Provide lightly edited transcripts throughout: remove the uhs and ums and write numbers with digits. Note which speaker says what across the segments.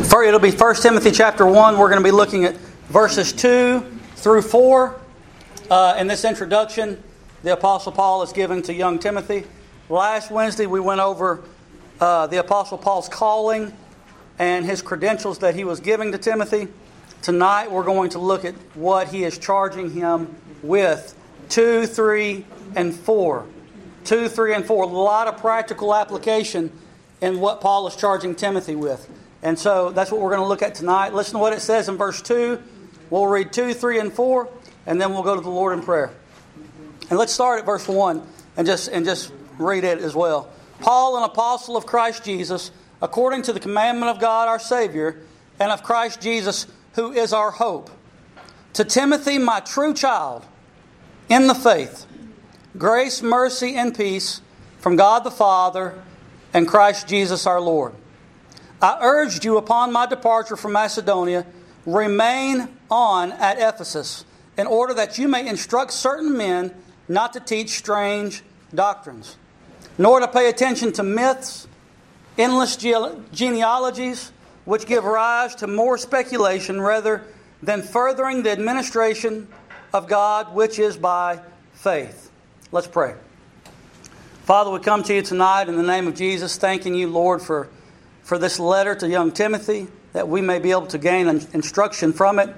Speaker 1: It'll be 1 Timothy chapter 1. We're going to be looking at verses 2 through 4. In this introduction, the Apostle Paul is giving to young Timothy. Last Wednesday, we went over the Apostle Paul's calling and his credentials that he was giving to Timothy. Tonight, we're going to look at what he is charging him with. 2, 3, and 4. 2, 3, and 4. A lot of practical application in what Paul is charging Timothy with. And so that's what we're going to look at tonight. Listen to what it says in verse 2. We'll read 2, 3, and 4, and then we'll go to the Lord in prayer. And let's start at verse 1 and just read it as well. Paul, an apostle of Christ Jesus, according to the commandment of God our Savior, and of Christ Jesus, who is our hope. To Timothy, my true child, in the faith, grace, mercy, and peace from God the Father and Christ Jesus our Lord. I urged you upon my departure from Macedonia, remain on at Ephesus, in order that you may instruct certain men not to teach strange doctrines, nor to pay attention to myths, endless genealogies, which give rise to more speculation rather than furthering the administration of God, which is by faith. Let's pray. Father, we come to you tonight in the name of Jesus, thanking you, Lord, for this letter to young Timothy, that we may be able to gain instruction from it,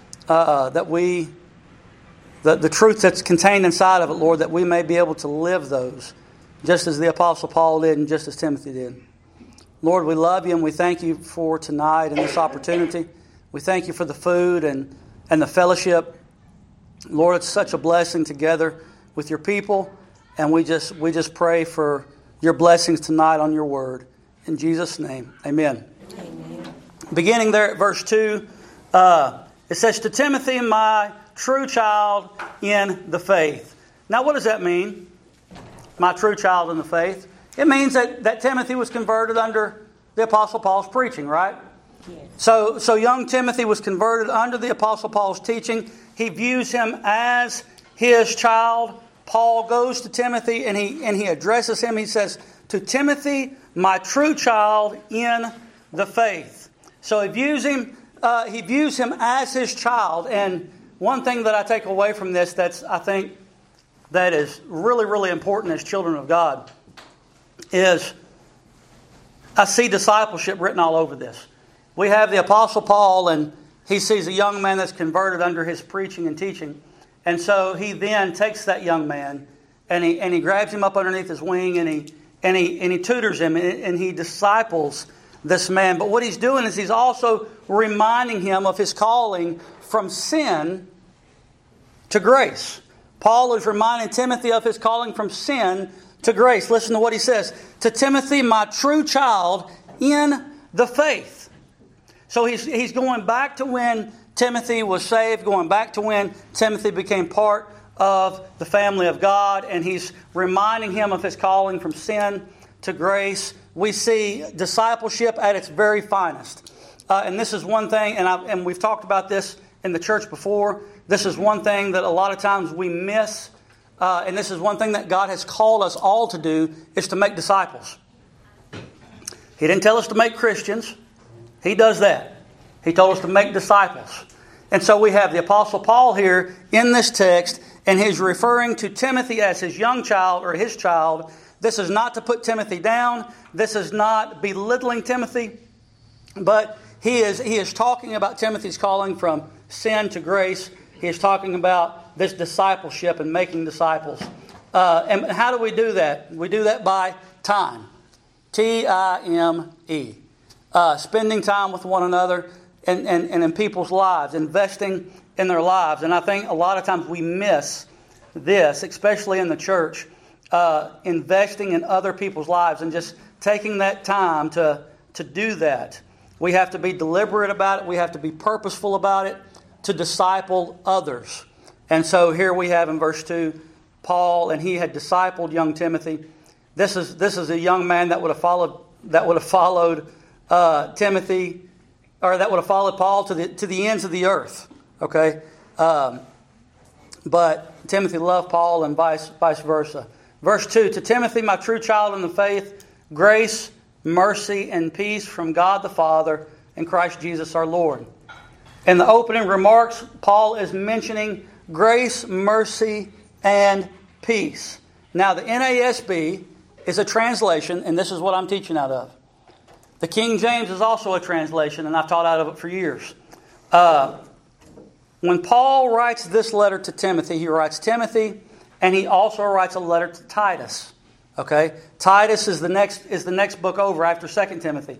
Speaker 1: the truth that's contained inside of it, Lord, that we may be able to live those, just as the Apostle Paul did and just as Timothy did. Lord, we love you and we thank you for tonight and this opportunity. We thank you for the food and the fellowship. Lord, it's such a blessing together with your people, and we just pray for your blessings tonight on your word. In Jesus' name, amen.
Speaker 2: Amen.
Speaker 1: Beginning there at verse 2, it says, to Timothy, my true child in the faith. Now, what does that mean? My true child in the faith. It means that Timothy was converted under the Apostle Paul's preaching, right?
Speaker 2: Yes.
Speaker 1: So young Timothy was converted under the Apostle Paul's teaching. He views him as his child. Paul goes to Timothy and he addresses him. He says, to Timothy, my true child in the faith. So he views him as his child. And one thing that I take away from this I think that is really, really important as children of God is I see discipleship written all over this. We have the Apostle Paul, and he sees a young man that's converted under his preaching and teaching. And so he then takes that young man and he grabs him up underneath his wing and he tutors him and he disciples this man. But what he's doing is he's also reminding him of his calling from sin to grace. Paul is reminding Timothy of his calling from sin to grace. Listen to what he says. To Timothy, my true child in the faith. So he's going back to when Timothy was saved, going back to when Timothy became part of the family of God, and he's reminding him of his calling from sin to grace. We see discipleship at its very finest. And this is one thing, and we've talked about this in the church before. This is one thing that a lot of times we miss, and this is one thing that God has called us all to do, is to make disciples. He didn't tell us to make Christians. He does that. He told us to make disciples. And so we have the Apostle Paul here in this text, and he's referring to Timothy as his young child or his child. This is not to put Timothy down. This is not belittling Timothy. But he is talking about Timothy's calling from sin to grace. He is talking about this discipleship and making disciples. And how do we do that? We do that by time. Time. Spending time with one another and in people's lives, investing in their lives. And I think a lot of times we miss this, especially in the church, investing in other people's lives and just taking that time to do that. We have to be deliberate about it. We have to be purposeful about it to disciple others. And so here we have in verse 2, Paul, and he had discipled young Timothy. This is a young man that would have followed Timothy, or that would have followed Paul to the ends of the earth. Okay, but Timothy loved Paul, and vice versa. Verse 2, to Timothy, my true child in the faith, grace, mercy, and peace from God the Father in Christ Jesus our Lord. In the opening remarks, Paul is mentioning grace, mercy, and peace. Now, the NASB is a translation, and this is what I'm teaching out of. The King James is also a translation, and I've taught out of it for years. When Paul writes this letter to Timothy, he writes Timothy, and he also writes a letter to Titus. Okay, Titus is the next book over after 2 Timothy.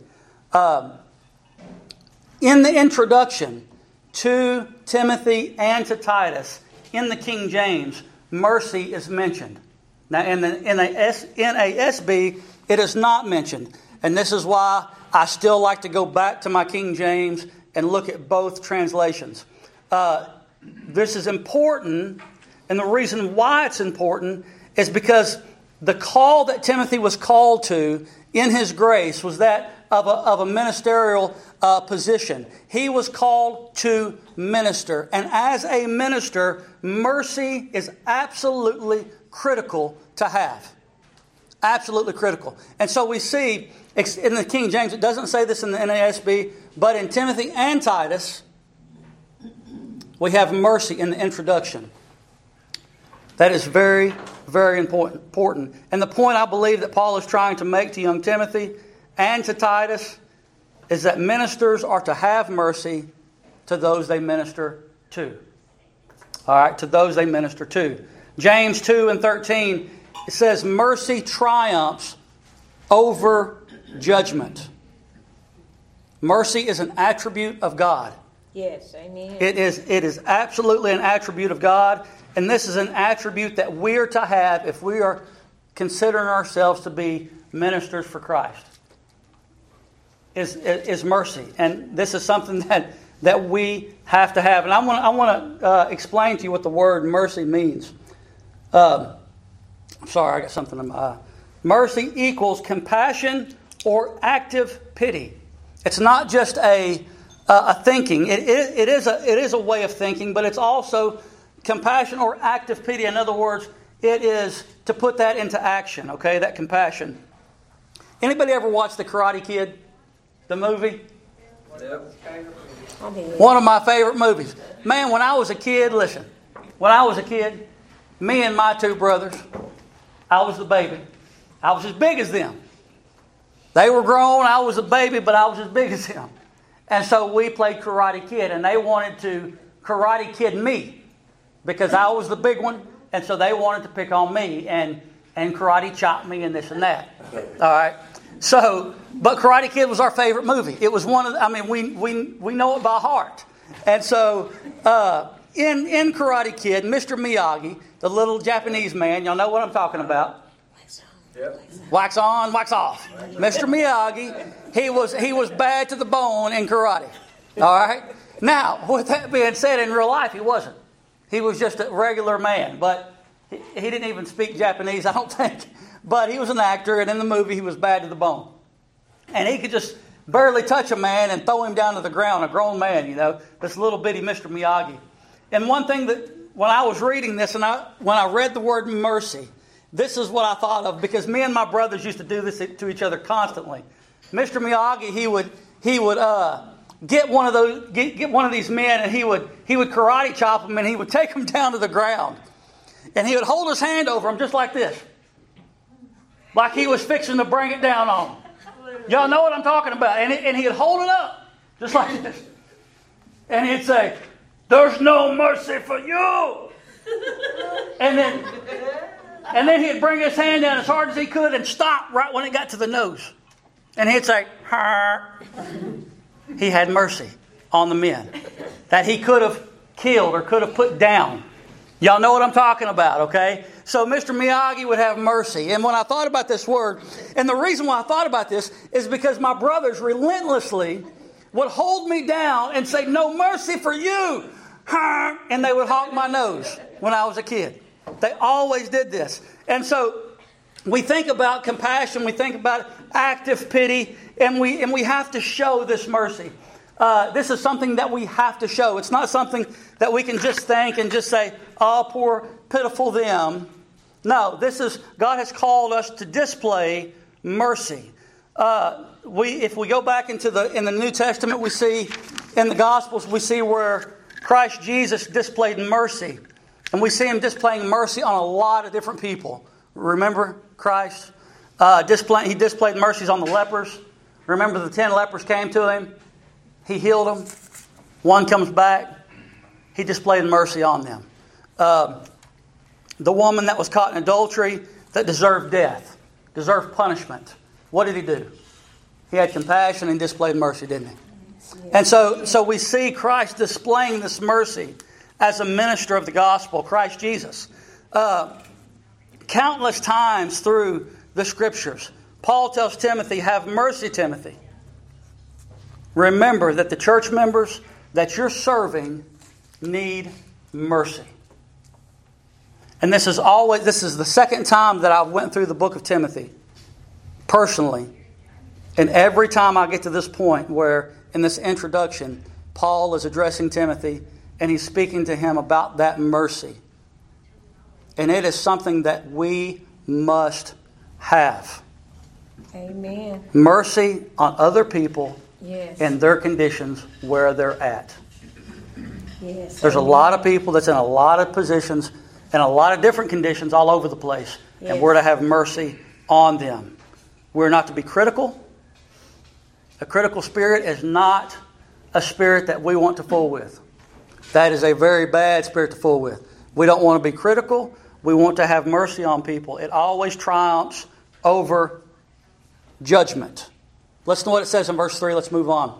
Speaker 1: In the introduction to Timothy and to Titus, in the King James, mercy is mentioned. Now, in the NASB, it is not mentioned. And this is why I still like to go back to my King James and look at both translations. This is important, and the reason why it's important is because the call that Timothy was called to in his grace was that of a ministerial position. He was called to minister. And as a minister, mercy is absolutely critical to have. Absolutely critical. And so we see in the King James, it doesn't say this in the NASB, but in Timothy and Titus, we have mercy in the introduction. That is very, very important. And the point I believe that Paul is trying to make to young Timothy and to Titus is that ministers are to have mercy to those they minister to. All right, to those they minister to. James 2:13, it says, mercy triumphs over judgment. Mercy is an attribute of God.
Speaker 2: Yes, amen.
Speaker 1: It is absolutely an attribute of God, and this is an attribute that we are to have if we are considering ourselves to be ministers for Christ. Is mercy, and this is something that we have to have. And I want to explain to you what the word mercy means. I'm sorry, I got something in my eye. Mercy equals compassion or active pity. It's not just a thinking. It is a way of thinking, but it's also compassion or active pity. In other words, it is to put that into action. Okay, that compassion. Anybody ever watch The Karate Kid, the movie? One of my favorite movies. Man, when I was a kid, me and my two brothers, I was the baby. I was as big as them. They were grown, I was a baby, but I was as big as them. And so we played Karate Kid, and they wanted to Karate Kid me because I was the big one, and so they wanted to pick on me and karate chop me and this and that. All right. So, but Karate Kid was our favorite movie. It was one of, we know it by heart. And so, in Karate Kid, Mr. Miyagi, the little Japanese man, y'all know what I'm talking about. Wax on, wax off. Mr. Miyagi, he was bad to the bone in karate. All right? Now, with that being said, in real life, he wasn't. He was just a regular man. But he didn't even speak Japanese, I don't think. But he was an actor, and in the movie, he was bad to the bone. And he could just barely touch a man and throw him down to the ground, a grown man, this little bitty Mr. Miyagi. And one thing that, when I was reading this, and when I read the word mercy, this is what I thought of, because me and my brothers used to do this to each other constantly. Mr. Miyagi, he would get one of these men, and he would karate chop him, and he would take him down to the ground, and he would hold his hand over him just like this, like he was fixing to bring it down on him. Y'all know what I'm talking about, and he'd hold it up just like this, and he'd say, "There's no mercy for you," and then he'd bring his hand down as hard as he could and stop right when it got to the nose. And he'd say, "Har." He had mercy on the men that he could have killed or could have put down. Y'all know what I'm talking about, okay? So Mr. Miyagi would have mercy. And when I thought about this word, and the reason why I thought about this is because my brothers relentlessly would hold me down and say, "No mercy for you." And they would honk my nose when I was a kid. They always did this. And so we think about compassion, we think about active pity, and we have to show this mercy. This is something that we have to show. It's not something that we can just think and just say, "Oh, poor, pitiful them." No, God has called us to display mercy. if we go back in the New Testament, we see in the Gospels, we see where Christ Jesus displayed mercy. And we see Him displaying mercy on a lot of different people. Remember Christ? He displayed mercies on the lepers. Remember the 10 lepers came to Him. He healed them. One comes back. He displayed mercy on them. The woman that was caught in adultery that deserved death, deserved punishment. What did He do? He had compassion and displayed mercy, didn't He? And so we see Christ displaying this mercy as a minister of the gospel, Christ Jesus. Countless times through the Scriptures, Paul tells Timothy, have mercy, Timothy. Remember that the church members that you're serving need mercy. And this is the second time that I went through the book of Timothy, personally. And every time I get to this point where, in this introduction, Paul is addressing Timothy and he's speaking to him about that mercy. And it is something that we must have.
Speaker 2: Amen.
Speaker 1: Mercy on other people,
Speaker 2: yes,
Speaker 1: and their conditions where they're at.
Speaker 2: Yes.
Speaker 1: There's
Speaker 2: Amen.
Speaker 1: a lot of people that's in a lot of positions and a lot of different conditions all over the place.
Speaker 2: Yes.
Speaker 1: And we're to have mercy on them. We're not to be critical. A critical spirit is not a spirit that we want to fool with. That is a very bad spirit to fool with. We don't want to be critical. We want to have mercy on people. It always triumphs over judgment. Listen to what it says in verse 3. Let's move on.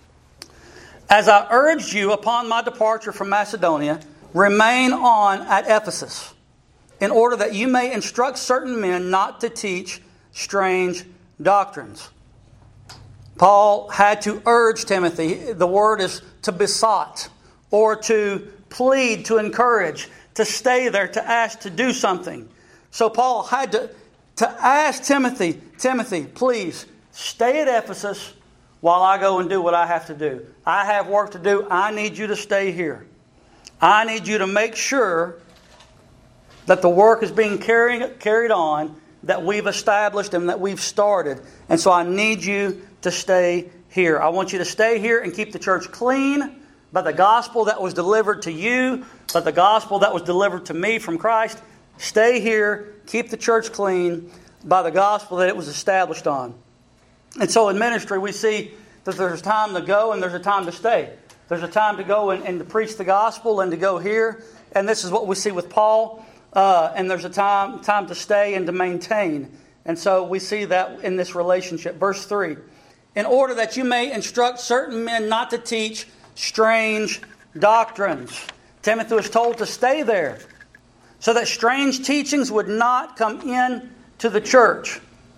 Speaker 1: As I urged you upon my departure from Macedonia, remain on at Ephesus, in order that you may instruct certain men not to teach strange doctrines. Paul had to urge Timothy. The word is to besought, or to plead, to encourage, to stay there, to ask to do something. So Paul had to ask Timothy, please stay at Ephesus while I go and do what I have to do. I have work to do. I need you to stay here. I need you to make sure that the work is being carried on, that we've established and that we've started. And so I need you to stay here. I want you to stay here and keep the church clean by the gospel that was delivered to you, by the gospel that was delivered to me from Christ. Stay here, keep the church clean by the gospel that it was established on. And so in ministry we see that there's a time to go and there's a time to stay. There's a time to go and to preach the gospel and to go here. And this is what we see with Paul. And there's a time to stay and to maintain. And so we see that in this relationship. Verse 3. In order that you may instruct certain men not to teach strange doctrines. Timothy was told to stay there, so that strange teachings would not come in to the church.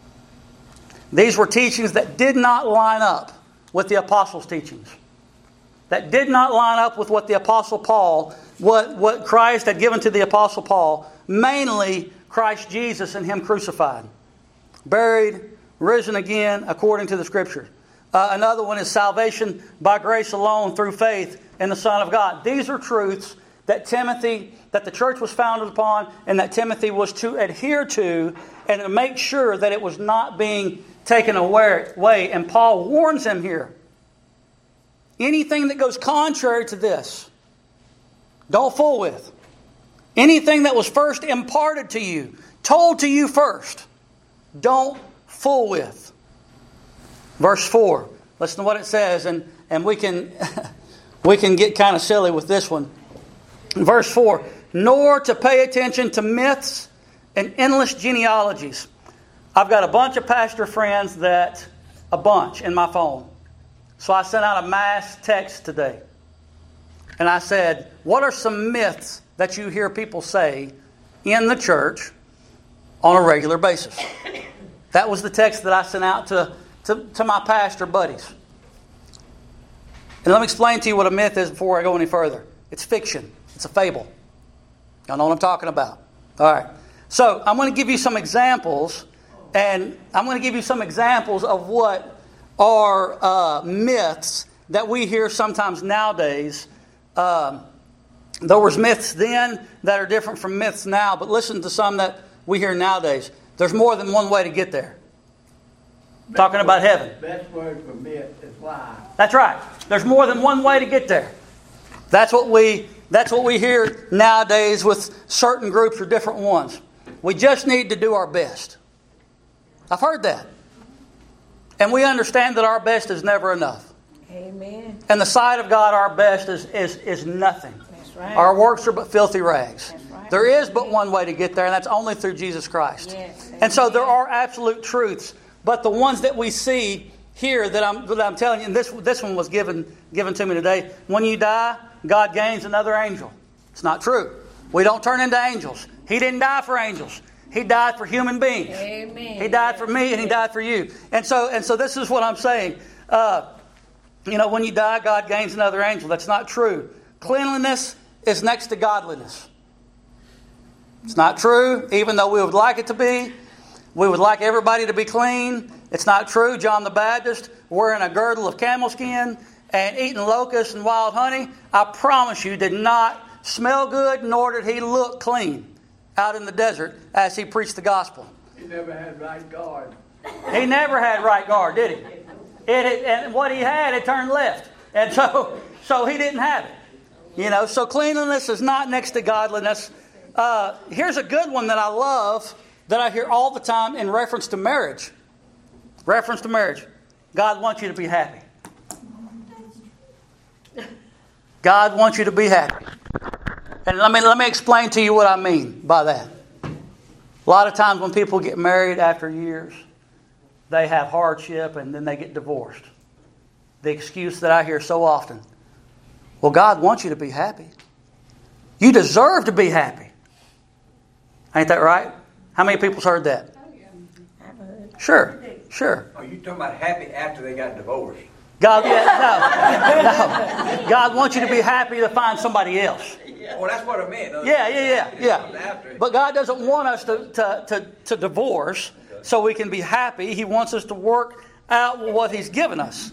Speaker 1: These were teachings that did not line up with the apostles' teachings. That did not line up with what the apostle Paul, what Christ had given to the apostle Paul. Mainly Christ Jesus and Him crucified. Buried, risen again according to the Scriptures. Another one is salvation by grace alone through faith in the Son of God. These are truths that the church was founded upon, and that Timothy was to adhere to and to make sure that it was not being taken away. And Paul warns him here. Anything that goes contrary to this, don't fool with. Anything that was first imparted to you, told to you first, don't fool with. Verse 4. Listen to what it says, and we can get kind of silly with this one. Verse 4. Nor to pay attention to myths and endless genealogies. I've got a bunch of pastor friends a bunch in my phone. So I sent out a mass text today. And I said, what are some myths that you hear people say in the church on a regular basis? That was the text that I sent out to my pastor buddies. And let me explain to you what a myth is before I go any further. It's fiction. It's a fable. Y'all know what I'm talking about. All right. So I'm going to give you some examples. And I'm going to give you some examples of what are myths that we hear sometimes nowadays. There was myths then that are different from myths now. But listen to some that we hear nowadays. There's more than one way to get there. Talking about heaven.
Speaker 3: Best word for me is fly.
Speaker 1: That's right. There's more than one way to get there. That's what we hear nowadays with certain groups or different ones. We just need to do our best. I've heard that. And we understand that our best is never enough.
Speaker 2: Amen.
Speaker 1: In the sight of God, our best is nothing.
Speaker 2: That's right.
Speaker 1: Our works are but filthy rags.
Speaker 2: That's right.
Speaker 1: There is but one way to get there, and that's only through Jesus Christ.
Speaker 2: Yes.
Speaker 1: And so there are absolute truths, but the ones that we see here that I'm telling you, and this one was given to me today. When you die, God gains another angel. It's not true. We don't turn into angels. He didn't die for angels. He died for human beings.
Speaker 2: Amen.
Speaker 1: He died for me and He died for you. And so this is what I'm saying. When you die, God gains another angel. That's not true. Cleanliness is next to godliness. It's not true, even though we would like it to be. We would like everybody to be clean. It's not true. John the Baptist wearing a girdle of camel skin and eating locusts and wild honey, I promise you, did not smell good, nor did he look clean out in the desert as he preached the gospel.
Speaker 3: He never had right guard.
Speaker 1: He never had right guard, did he? And what he had, it turned left. And so he didn't have it. So cleanliness is not next to godliness. Here's a good one that I love, that I hear all the time in reference to marriage. Reference to marriage. God wants you to be happy. God wants you to be happy. And let me explain to you what I mean by that. A lot of times when people get married after years, they have hardship and then they get divorced. The excuse that I hear so often, well, God wants you to be happy. You deserve to be happy. Ain't that right? How many people's heard that?
Speaker 2: I've heard.
Speaker 1: Sure.
Speaker 4: Are you talking about happy after they got divorced?
Speaker 1: No. God wants you to be happy to find somebody else.
Speaker 4: Well, that's what I meant.
Speaker 1: Yeah. But God doesn't want us to divorce so we can be happy. He wants us to work out what He's given us.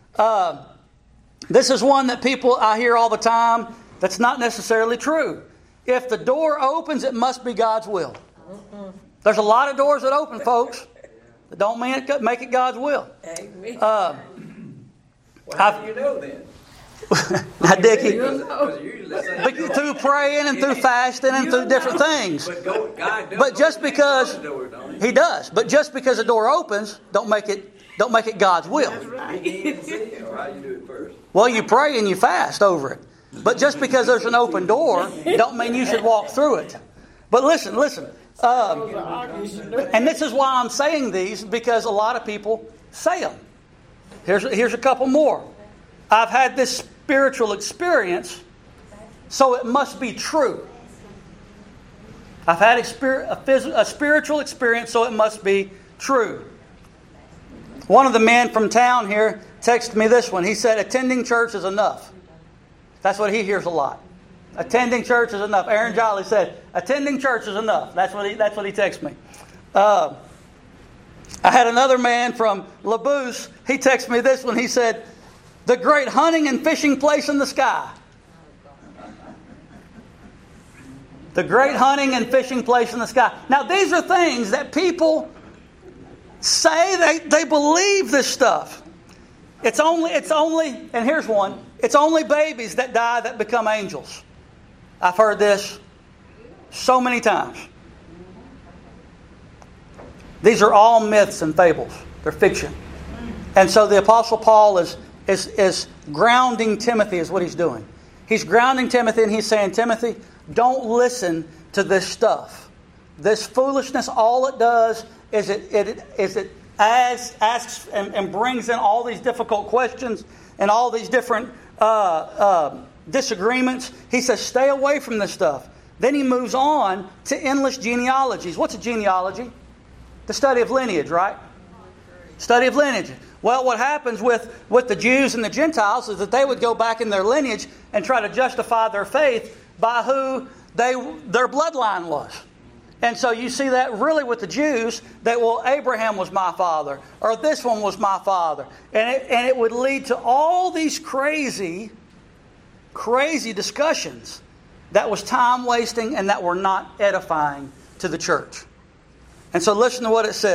Speaker 1: This is one that I hear all the time that's not necessarily true. If the door opens, it must be God's will. There's a lot of doors that open, folks. That don't make it God's will.
Speaker 2: Amen.
Speaker 4: Well, how do you know then?
Speaker 1: I dig it.
Speaker 4: But
Speaker 1: through praying and through fasting and through different things. But just because He does, but just because a door opens, don't make it God's will.
Speaker 4: How do you do it first?
Speaker 1: Well, you pray and you fast over it. But just because there's an open door, don't mean you should walk through it. But listen. And this is why I'm saying these, because a lot of people say them. Here's a couple more. I've had this spiritual experience, so it must be true. I've had a spiritual experience, so it must be true. One of the men from town here texted me this one. He said, attending church is enough. That's what he hears a lot. Attending church is enough. Aaron Jolly said, attending church is enough. That's what he texted me. I had another man from Labousse. He texted me this one. He said, the great hunting and fishing place in the sky. The great hunting and fishing place in the sky. Now, these are things that people say they believe this stuff. It's only, and here's one. It's only babies that die that become angels. I've heard this so many times. These are all myths and fables. They're fiction. And so the Apostle Paul is grounding Timothy is what he's doing. He's grounding Timothy and he's saying, Timothy, don't listen to this stuff. This foolishness, all it does is it asks and brings in all these difficult questions and all these different disagreements. He says, stay away from this stuff. Then he moves on to endless genealogies. What's a genealogy? The study of lineage, right? Study of lineage. Well, what happens with the Jews and the Gentiles is that they would go back in their lineage and try to justify their faith by who their bloodline was. And so you see that really with the Jews, that, well, Abraham was my father, or this one was my father. And it would lead to all these crazy discussions that was time wasting and that were not edifying to the church. And so listen to what it says.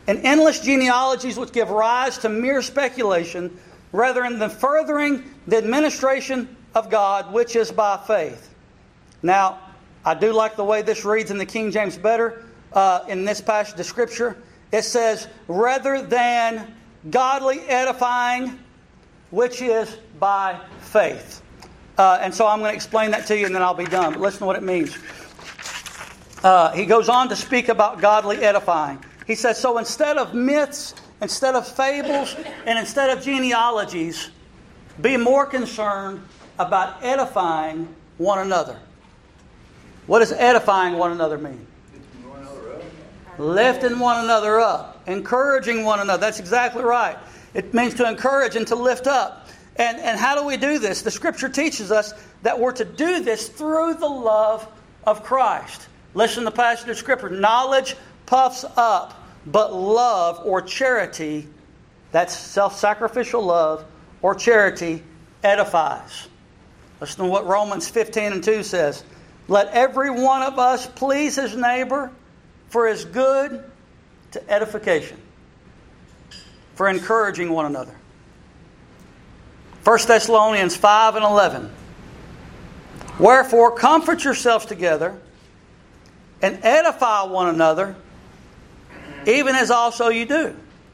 Speaker 1: and endless genealogies which give rise to mere speculation, rather than furthering the administration of God, which is by faith. Now, I do like the way this reads in the King James better in this passage of Scripture. It says, rather than godly edifying, which is by faith. And so I'm going to explain that to you and then I'll be done. But listen to what it means. He goes on to speak about godly edifying. He says, so instead of myths, instead of fables, and instead of genealogies, be more concerned about edifying one another. What does edifying one another mean? Lifting one another up. Encouraging one another. That's exactly right. It means to encourage and to lift up. And how do we do this? The Scripture teaches us that we're to do this through the love of Christ. Listen to the passage of Scripture. Knowledge puffs up, but love or charity, that's self-sacrificial love, or charity, edifies. Listen to what Romans 15:2 says. Let every one of us please his neighbor for his good to edification, for encouraging one another. 1 Thessalonians 5:11. Wherefore comfort yourselves together and edify one another, even as also you do.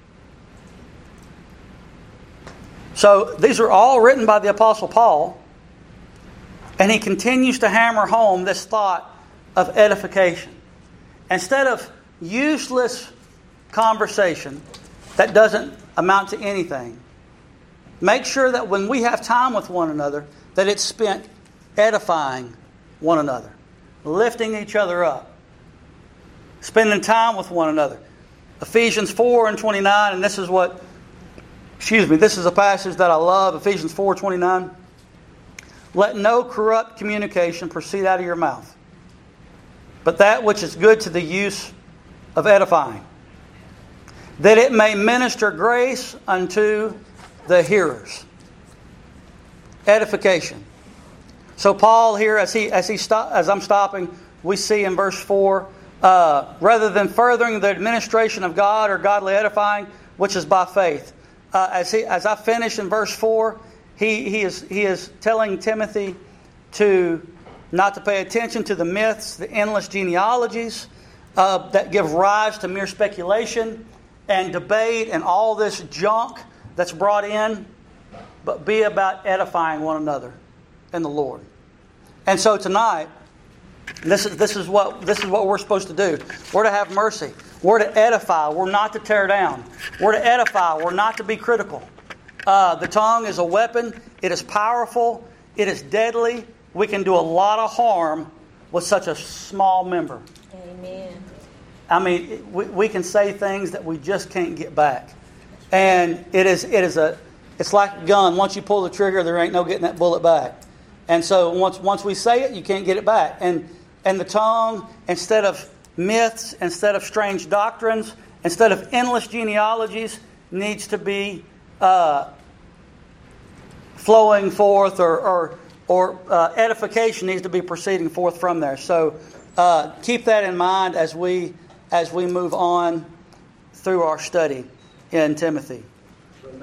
Speaker 1: So these are all written by the Apostle Paul, and he continues to hammer home this thought of edification. Instead of useless conversation that doesn't amount to anything, make sure that when we have time with one another, that it's spent edifying one another, lifting each other up, spending time with one another. Ephesians 4:29, and this is a passage that I love, Ephesians 4:29. Let no corrupt communication proceed out of your mouth, but that which is good to the use of edifying, that it may minister grace unto the hearers. Edification. So Paul here, as I'm stopping, we see in verse 4, rather than furthering the administration of God or godly edifying, which is by faith. As I finish in verse 4, he is telling Timothy not to pay attention to the myths, the endless genealogies that give rise to mere speculation and debate and all this junk that's brought in, but be about edifying one another in the Lord. And so tonight, this is what we're supposed to do. We're to have mercy. We're to edify. We're not to tear down. We're to edify. We're not to be critical. The tongue is a weapon. It is powerful. It is deadly. We can do a lot of harm with such a small member.
Speaker 2: Amen.
Speaker 1: I mean, we can say things that we just can't get back. And it's like a gun. Once you pull the trigger, there ain't no getting that bullet back. And so once we say it, you can't get it back. And the tongue, instead of myths, instead of strange doctrines, instead of endless genealogies, needs to be flowing forth, or edification needs to be proceeding forth from there. So keep that in mind as we move on through our study in Timothy.